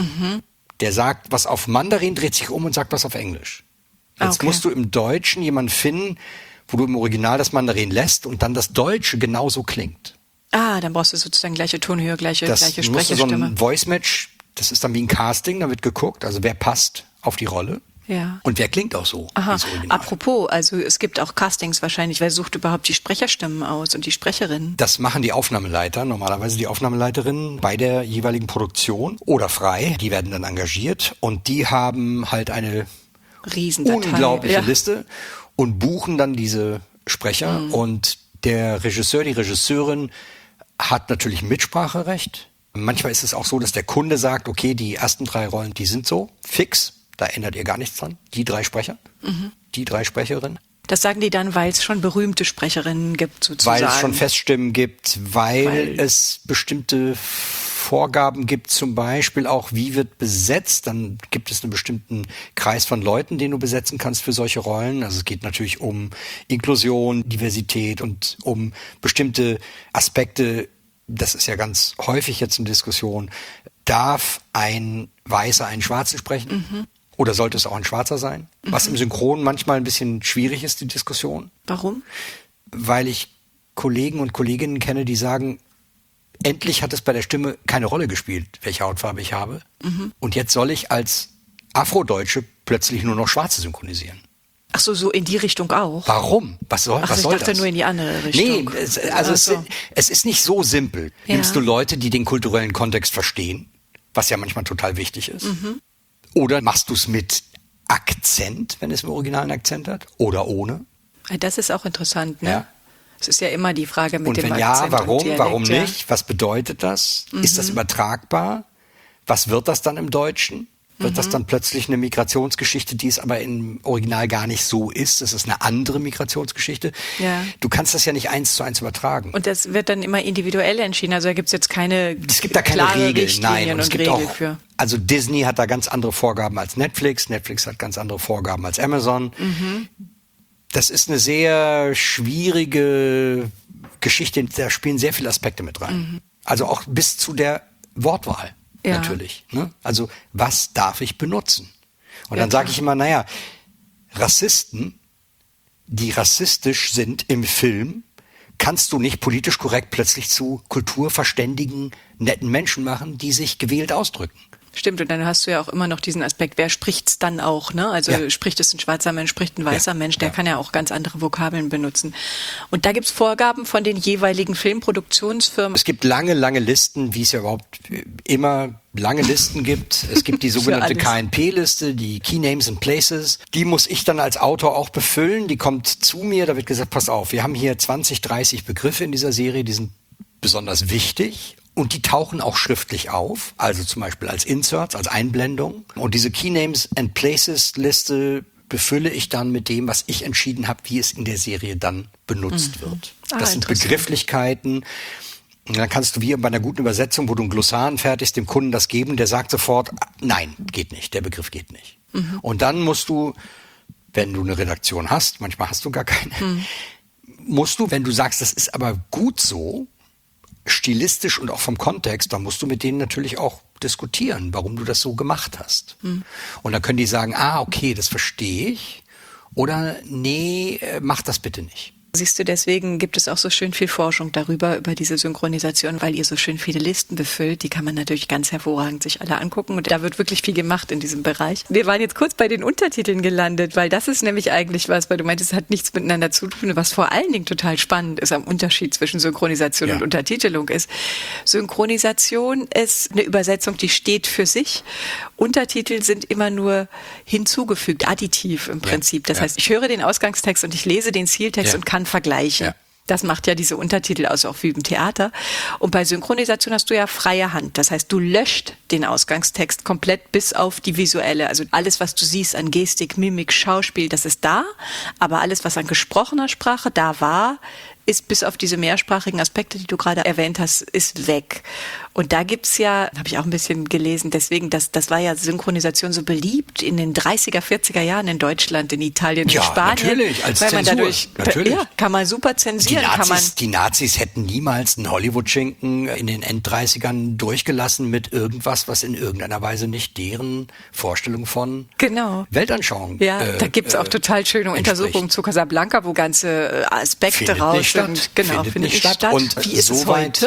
Der sagt was auf Mandarin, dreht sich um und sagt was auf Englisch. Jetzt musst du im Deutschen jemanden finden, wo du im Original das Mandarin lässt und dann das Deutsche genauso klingt. Ah, dann brauchst du sozusagen gleiche Tonhöhe, gleiche Sprecherstimme. Das ist so ein Voice-Match, das ist dann wie ein Casting, da wird geguckt, also wer passt auf die Rolle. Ja. Und wer klingt auch so. Aha. Apropos, also es gibt auch Castings wahrscheinlich, wer sucht überhaupt die Sprecherstimmen aus und die Sprecherinnen? Das machen die Aufnahmeleiter, normalerweise die Aufnahmeleiterinnen bei der jeweiligen Produktion oder frei, die werden dann engagiert und die haben halt eine unglaubliche Liste und buchen dann diese Sprecher und der Regisseur, die Regisseurin hat natürlich Mitspracherecht. Manchmal ist es auch so, dass der Kunde sagt, okay, die ersten 3 Rollen, die sind so fix, da ändert ihr gar nichts dran. Die 3 Sprecher, die 3 Sprecherinnen. Das sagen die dann, weil es schon berühmte Sprecherinnen gibt, sozusagen. Weil es schon Feststimmen gibt, weil es bestimmte Vorgaben gibt, zum Beispiel auch, wie wird besetzt. Dann gibt es einen bestimmten Kreis von Leuten, den du besetzen kannst für solche Rollen. Also es geht natürlich um Inklusion, Diversität und um bestimmte Aspekte. Das ist ja ganz häufig jetzt eine Diskussion. Darf ein Weißer einen Schwarzen sprechen? Oder sollte es auch ein Schwarzer sein? Was im Synchron manchmal ein bisschen schwierig ist, die Diskussion. Warum? Weil ich Kollegen und Kolleginnen kenne, die sagen, endlich hat es bei der Stimme keine Rolle gespielt, welche Hautfarbe ich habe. Und jetzt soll ich als Afrodeutsche plötzlich nur noch Schwarze synchronisieren. Ach so, so in die Richtung auch? Warum? Was soll das? Ich dachte nur in die andere Richtung. Nee, es ist nicht so simpel. Ja. Nimmst du Leute, die den kulturellen Kontext verstehen, was ja manchmal total wichtig ist, oder machst du es mit Akzent, wenn es im Original einen Akzent hat, oder ohne? Das ist auch interessant, ne? Ja. Es ist ja immer die Frage mit dem Akzent. Und wenn ja, warum nicht? Was bedeutet das? Ist das übertragbar? Was wird das dann im Deutschen? Wird das dann plötzlich eine Migrationsgeschichte, die es aber im Original gar nicht so ist? Es ist eine andere Migrationsgeschichte. Ja. Du kannst das ja nicht 1:1 übertragen. Und das wird dann immer individuell entschieden? Also da gibt es jetzt keine Es gibt da keine Regeln, nein. Und es gibt Regeln auch, also Disney hat da ganz andere Vorgaben als Netflix. Netflix hat ganz andere Vorgaben als Amazon. Das ist eine sehr schwierige Geschichte. Da spielen sehr viele Aspekte mit rein. Also auch bis zu der Wortwahl. Ja. Natürlich. Ne? Also was darf ich benutzen? Und dann sage ich immer, naja, Rassisten, die rassistisch sind im Film, kannst du nicht politisch korrekt plötzlich zu kulturverständigen, netten Menschen machen, die sich gewählt ausdrücken. Stimmt, und dann hast du ja auch immer noch diesen Aspekt, wer spricht's dann auch, ne? Also spricht es ein schwarzer Mensch, spricht ein weißer Mensch, der kann ja auch ganz andere Vokabeln benutzen. Und da gibt's Vorgaben von den jeweiligen Filmproduktionsfirmen. Es gibt lange, lange Listen, wie es ja überhaupt immer lange Listen gibt. Es gibt die sogenannte KNP-Liste, die Key Names and Places. Die muss ich dann als Autor auch befüllen. Die kommt zu mir, da wird gesagt, pass auf, wir haben hier 20, 30 Begriffe in dieser Serie, die sind besonders wichtig. Und die tauchen auch schriftlich auf, also zum Beispiel als Inserts, als Einblendung. Und diese Key Names and Places Liste befülle ich dann mit dem, was ich entschieden habe, wie es in der Serie dann benutzt wird. Das sind Begrifflichkeiten. Und dann kannst du wie bei einer guten Übersetzung, wo du ein Glossar anfertigst, dem Kunden das geben, der sagt sofort, nein, geht nicht, der Begriff geht nicht. Und dann musst du, wenn du eine Redaktion hast, manchmal hast du gar keine, musst du, wenn du sagst, das ist aber gut so, stilistisch und auch vom Kontext, dann musst du mit denen natürlich auch diskutieren, warum du das so gemacht hast. Und dann können die sagen, okay, das verstehe ich. Oder nee, mach das bitte nicht. Siehst du, deswegen gibt es auch so schön viel Forschung darüber, über diese Synchronisation, weil ihr so schön viele Listen befüllt. Die kann man natürlich ganz hervorragend sich alle angucken. Und da wird wirklich viel gemacht in diesem Bereich. Wir waren jetzt kurz bei den Untertiteln gelandet, weil das ist nämlich eigentlich was, weil du meintest, es hat nichts miteinander zu tun. Was vor allen Dingen total spannend ist am Unterschied zwischen Synchronisation und Untertitelung ist. Synchronisation ist eine Übersetzung, die steht für sich. Untertitel sind immer nur hinzugefügt, additiv im Prinzip. Das heißt, ich höre den Ausgangstext und ich lese den Zieltext und kann vergleichen. Ja. Das macht ja diese Untertitel aus, auch wie im Theater. Und bei Synchronisation hast du ja freie Hand. Das heißt, du löscht den Ausgangstext komplett bis auf die visuelle. Also alles, was du siehst an Gestik, Mimik, Schauspiel, das ist da. Aber alles, was an gesprochener Sprache da war, ist bis auf diese mehrsprachigen Aspekte, die du gerade erwähnt hast, ist weg. Und da gibt's ja, habe ich auch ein bisschen gelesen, deswegen, das war ja Synchronisation so beliebt in den 30er, 40er Jahren in Deutschland, in Italien, in Spanien. Natürlich, als weil man Zensur. Dadurch, kann man super zensieren. Die Nazis hätten niemals einen Hollywood-Schinken in den End-30ern durchgelassen mit irgendwas, was in irgendeiner Weise nicht deren Vorstellung von Weltanschauung da gibt's auch total schöne Untersuchungen zu Casablanca, wo ganze Aspekte raus sind. Genau, findet nicht statt. Und wie ist es heute?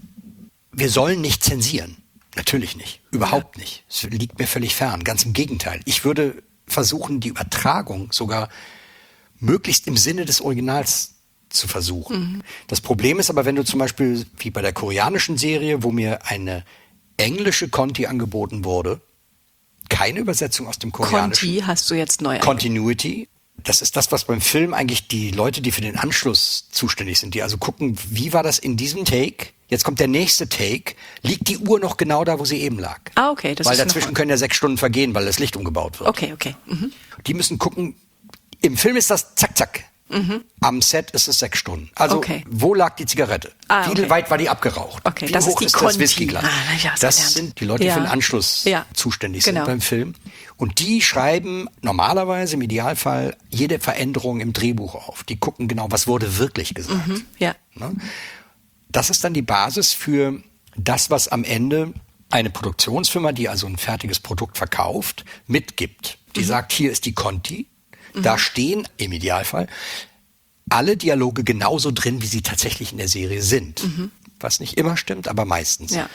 Wir sollen nicht zensieren. Natürlich nicht. Überhaupt nicht. Es liegt mir völlig fern. Ganz im Gegenteil. Ich würde versuchen, die Übertragung sogar möglichst im Sinne des Originals zu versuchen. Das Problem ist aber, wenn du zum Beispiel, wie bei der koreanischen Serie, wo mir eine englische Conti angeboten wurde, keine Übersetzung aus dem Koreanischen. Conti hast du jetzt neu. Continuity. Das ist das, was beim Film eigentlich die Leute, die für den Anschluss zuständig sind, die also gucken, wie war das in diesem Take? Jetzt kommt der nächste Take. Liegt die Uhr noch genau da, wo sie eben lag? Ah, okay. Weil dazwischen können ja 6 Stunden vergehen, weil das Licht umgebaut wird. Okay. Die müssen gucken, im Film ist das zack, zack. Am Set ist es 6 Stunden. Also, wo lag die Zigarette? Wie weit war die abgeraucht? Okay, wie das hoch ist die das Whiskyglas? Das sind die Leute, die für den Anschluss zuständig sind beim Film. Und die schreiben normalerweise, im Idealfall, jede Veränderung im Drehbuch auf. Die gucken genau, was wurde wirklich gesagt. Ne? Das ist dann die Basis für das, was am Ende eine Produktionsfirma, die also ein fertiges Produkt verkauft, mitgibt. Die sagt, hier ist die Conti. Da stehen im Idealfall alle Dialoge genauso drin, wie sie tatsächlich in der Serie sind. Was nicht immer stimmt, aber meistens. Ja,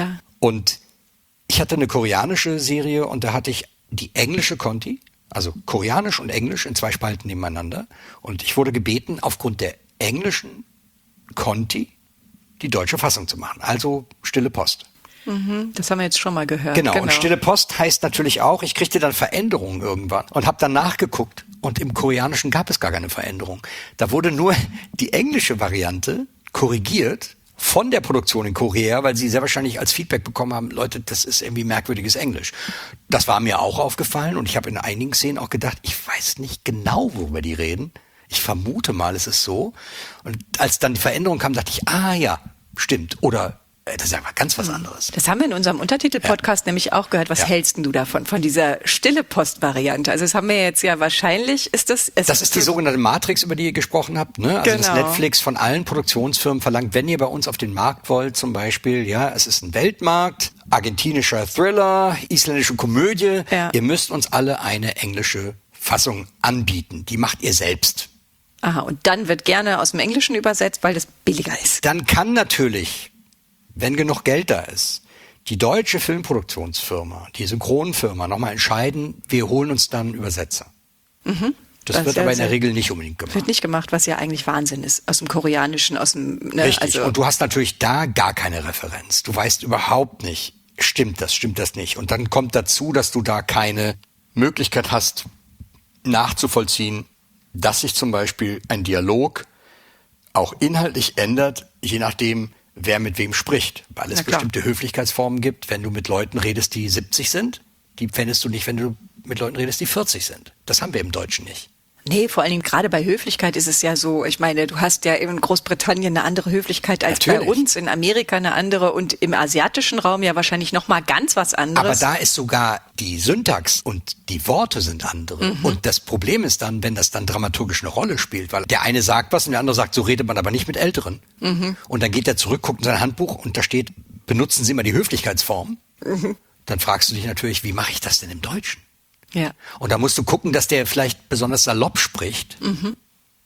und ich hatte eine koreanische Serie und da hatte ich die englische Conti, also koreanisch und englisch in 2 Spalten nebeneinander. Und ich wurde gebeten, aufgrund der englischen Conti die deutsche Fassung zu machen. Also Stille Post. Das haben wir jetzt schon mal gehört. Genau. Und Stille Post heißt natürlich auch, ich kriegte dann Veränderungen irgendwann und habe dann nachgeguckt und im Koreanischen gab es gar keine Veränderung. Da wurde nur die englische Variante korrigiert von der Produktion in Korea, weil sie sehr wahrscheinlich als Feedback bekommen haben, Leute, das ist irgendwie merkwürdiges Englisch. Das war mir auch aufgefallen und ich habe in einigen Szenen auch gedacht, ich weiß nicht genau, worüber die reden. Ich vermute mal, es ist so. Und als dann die Veränderung kam, dachte ich, ja, stimmt. Oder das ist ja ganz was anderes. Das haben wir in unserem Untertitel-Podcast nämlich auch gehört. Was hältst denn du davon, von dieser Stille-Post-Variante? Also das haben wir jetzt ja wahrscheinlich, ist das... Das ist die sogenannte Matrix, über die ihr gesprochen habt. Ne? Also dass Netflix von allen Produktionsfirmen verlangt, wenn ihr bei uns auf den Markt wollt, zum Beispiel, es ist ein Weltmarkt, argentinischer Thriller, isländische Komödie, ihr müsst uns alle eine englische Fassung anbieten. Die macht ihr selbst. Aha, und dann wird gerne aus dem Englischen übersetzt, weil das billiger ist. Dann kann natürlich, wenn genug Geld da ist, die deutsche Filmproduktionsfirma, die Synchronfirma nochmal entscheiden, wir holen uns dann einen Übersetzer. Das wird aber in der Regel nicht unbedingt gemacht. Wird nicht gemacht, was ja eigentlich Wahnsinn ist. Aus dem Koreanischen, aus dem... Richtig, und du hast natürlich da gar keine Referenz. Du weißt überhaupt nicht, stimmt das nicht. Und dann kommt dazu, dass du da keine Möglichkeit hast, nachzuvollziehen, dass sich zum Beispiel ein Dialog auch inhaltlich ändert, je nachdem, wer mit wem spricht. Weil es bestimmte Höflichkeitsformen gibt. Wenn du mit Leuten redest, die 70 sind, die fändest du nicht, wenn du mit Leuten redest, die 40 sind. Das haben wir im Deutschen nicht. Nee, vor allen Dingen gerade bei Höflichkeit ist es ja so, ich meine, du hast ja in Großbritannien eine andere Höflichkeit als bei uns, in Amerika eine andere und im asiatischen Raum ja wahrscheinlich nochmal ganz was anderes. Aber da ist sogar die Syntax und die Worte sind andere. Und das Problem ist dann, wenn das dann dramaturgisch eine Rolle spielt, weil der eine sagt was und der andere sagt, so redet man aber nicht mit Älteren. Und dann geht er zurück, guckt in sein Handbuch und da steht, benutzen Sie mal die Höflichkeitsform. Dann fragst du dich natürlich, wie mache ich das denn im Deutschen? Ja. Und da musst du gucken, dass der vielleicht besonders salopp spricht,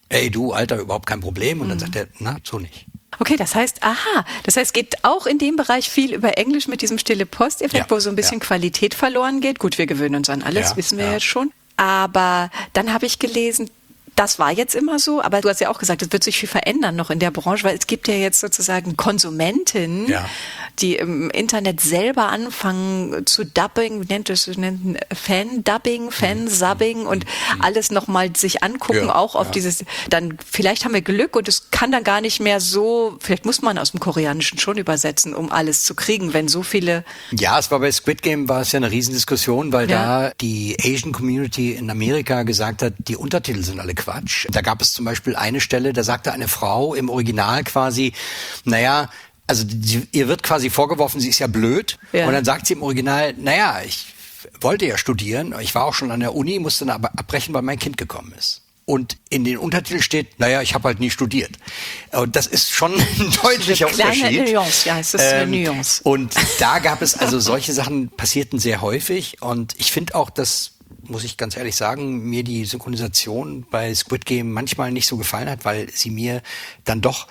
ey du, Alter, überhaupt kein Problem. Und dann sagt er, na, so nicht. Okay, das heißt, geht auch in dem Bereich viel über Englisch mit diesem Stille-Post-Effekt, wo so ein bisschen Qualität verloren geht. Gut, wir gewöhnen uns an alles, wissen wir jetzt schon. Aber dann habe ich gelesen, das war jetzt immer so, aber du hast ja auch gesagt, es wird sich viel verändern noch in der Branche, weil es gibt ja jetzt sozusagen Konsumenten, die im Internet selber anfangen zu dubbing, wie nennt es Fan-Dubbing, Fan-Subbing und alles nochmal sich angucken, auch auf dieses, dann vielleicht haben wir Glück und es kann dann gar nicht mehr so, vielleicht muss man aus dem Koreanischen schon übersetzen, um alles zu kriegen, wenn so viele... Ja, es war bei Squid Game war es ja eine Riesendiskussion, weil da die Asian Community in Amerika gesagt hat, die Untertitel sind alle Quatsch. Da gab es zum Beispiel eine Stelle, da sagte eine Frau im Original quasi, naja, also ihr wird quasi vorgeworfen, sie ist ja blöd. Ja. Und dann sagt sie im Original, naja, ich wollte ja studieren, ich war auch schon an der Uni, musste dann aber abbrechen, weil mein Kind gekommen ist. Und in den Untertiteln steht, naja, ich habe halt nie studiert. Und das ist schon ein deutlicher Unterschied. Kleine Nuance, ja, es ist eine Nuance. Und da gab es, also solche Sachen passierten sehr häufig. Und ich finde auch, dass, muss ich ganz ehrlich sagen, mir die Synchronisation bei Squid Game manchmal nicht so gefallen hat, weil sie mir dann doch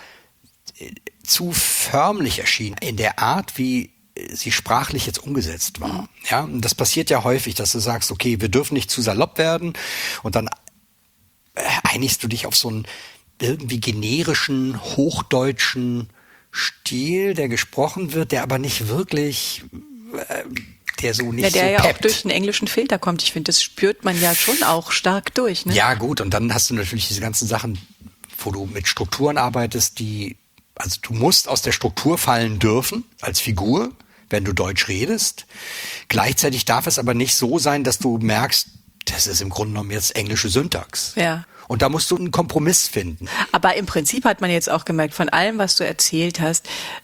zu förmlich erschien in der Art, wie sie sprachlich jetzt umgesetzt war. Ja, und das passiert ja häufig, dass du sagst, okay, wir dürfen nicht zu salopp werden und dann einigst du dich auf so einen irgendwie generischen, hochdeutschen Stil, der gesprochen wird, der aber nicht wirklich... der so nicht der so ja peppt. Auch durch einen englischen Filter kommt. Ich finde, das spürt man ja schon auch stark durch. Ne? Ja gut, und dann hast du natürlich diese ganzen Sachen, wo du mit Strukturen arbeitest, also du musst aus der Struktur fallen dürfen als Figur, wenn du Deutsch redest. Gleichzeitig darf es aber nicht so sein, dass du merkst, das ist im Grunde genommen jetzt englische Syntax. Ja. Und da musst du einen Kompromiss finden. Aber im Prinzip hat man jetzt auch gemerkt, von allem, was du erzählt hast,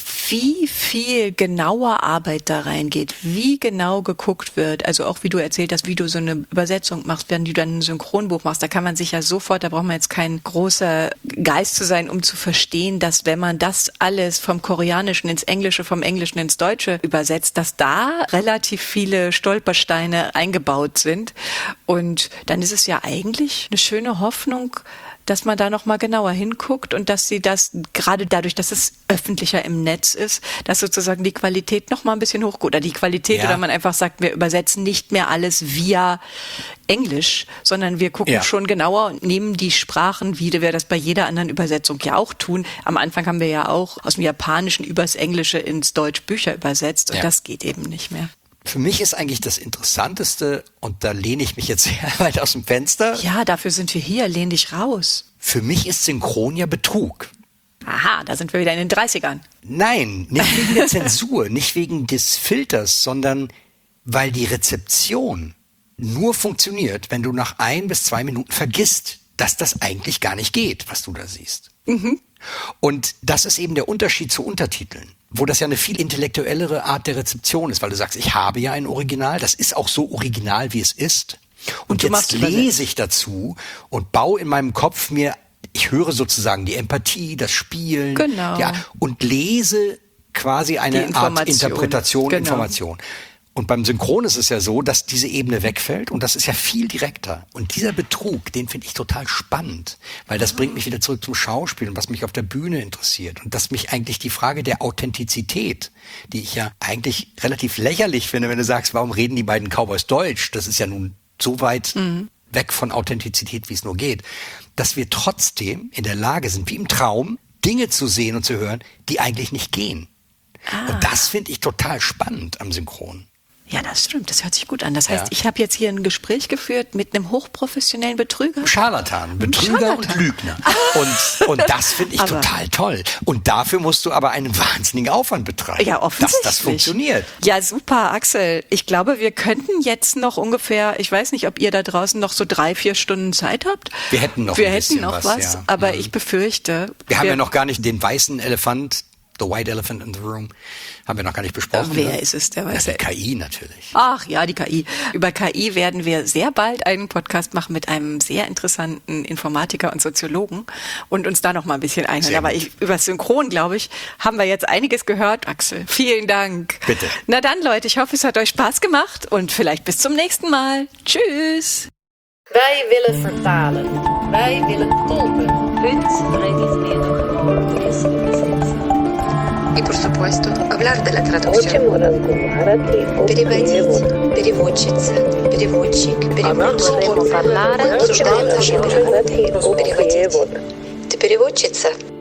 wie viel genauer Arbeit da reingeht, wie genau geguckt wird. Also auch wie du erzählt hast, wie du so eine Übersetzung machst, wenn du dann ein Synchronbuch machst, da kann man sich ja sofort, da braucht man jetzt kein großer Geist zu sein, um zu verstehen, dass wenn man das alles vom Koreanischen ins Englische, vom Englischen ins Deutsche übersetzt, dass da relativ viele Stolpersteine eingebaut sind. Und dann ist es ja eigentlich eine schöne Hoffnung, dass man da noch mal genauer hinguckt und dass sie das, gerade dadurch, dass es öffentlicher im Netz ist, dass sozusagen die Qualität noch mal ein bisschen hochgeht. Oder die Qualität, oder man einfach sagt, wir übersetzen nicht mehr alles via Englisch, sondern wir gucken schon genauer und nehmen die Sprachen, wie wir das bei jeder anderen Übersetzung ja auch tun. Am Anfang haben wir ja auch aus dem Japanischen übers Englische ins Deutsch Bücher übersetzt und das geht eben nicht mehr. Für mich ist eigentlich das Interessanteste, und da lehne ich mich jetzt sehr weit aus dem Fenster. Ja, dafür sind wir hier, lehn dich raus. Für mich ist Synchron ja Betrug. Aha, da sind wir wieder in den 30ern. Nein, nicht wegen der Zensur, nicht wegen des Filters, sondern weil die Rezeption nur funktioniert, wenn du nach 1 bis 2 Minuten vergisst, dass das eigentlich gar nicht geht, was du da siehst. Mhm. Und das ist eben der Unterschied zu Untertiteln, wo das ja eine viel intellektuellere Art der Rezeption ist, weil du sagst, ich habe ja ein Original, das ist auch so original, wie es ist. Und jetzt lese ich dazu und baue in meinem Kopf ich höre sozusagen die Empathie, das Spielen, und lese quasi eine Art Interpretation, Information. Und beim Synchron ist es ja so, dass diese Ebene wegfällt und das ist ja viel direkter. Und dieser Betrug, den finde ich total spannend, weil das bringt mich wieder zurück zum Schauspiel, was mich auf der Bühne interessiert. Und dass mich eigentlich die Frage der Authentizität, die ich ja eigentlich relativ lächerlich finde, wenn du sagst, warum reden die beiden Cowboys Deutsch? Das ist ja nun so weit weg von Authentizität, wie es nur geht, dass wir trotzdem in der Lage sind, wie im Traum, Dinge zu sehen und zu hören, die eigentlich nicht gehen. Und das finde ich total spannend am Synchron. Ja, das stimmt. Das hört sich gut an. Das heißt, ich habe jetzt hier ein Gespräch geführt mit einem hochprofessionellen Betrüger. Scharlatan, Betrüger und Lügner. Und das finde ich total toll. Und dafür musst du aber einen wahnsinnigen Aufwand betreiben, ja, offensichtlich, dass das funktioniert. Ja, super, Axel. Ich glaube, wir könnten jetzt noch ungefähr, ich weiß nicht, ob ihr da draußen noch so 3-4 Stunden Zeit habt. Wir hätten noch was, aber ich befürchte... Wir haben ja noch gar nicht den weißen Elefant, the white elephant in the room, haben wir noch gar nicht besprochen. Wer ist es, der weiß? Die KI natürlich. Ach ja, die KI. Über KI werden wir sehr bald einen Podcast machen mit einem sehr interessanten Informatiker und Soziologen und uns da noch mal ein bisschen einhören. Aber über Synchron, glaube ich, haben wir jetzt einiges gehört. Axel, vielen Dank. Bitte. Na dann, Leute, ich hoffe, es hat euch Spaß gemacht und vielleicht bis zum nächsten Mal. Tschüss. Wij willen vertalen. Wij willen tolken. Y por supuesto, hablar de la traducción. Переводить, переводчица, переводчик, переводчик. Обсуждаем наши переводы. Переводить. Ты переводчица?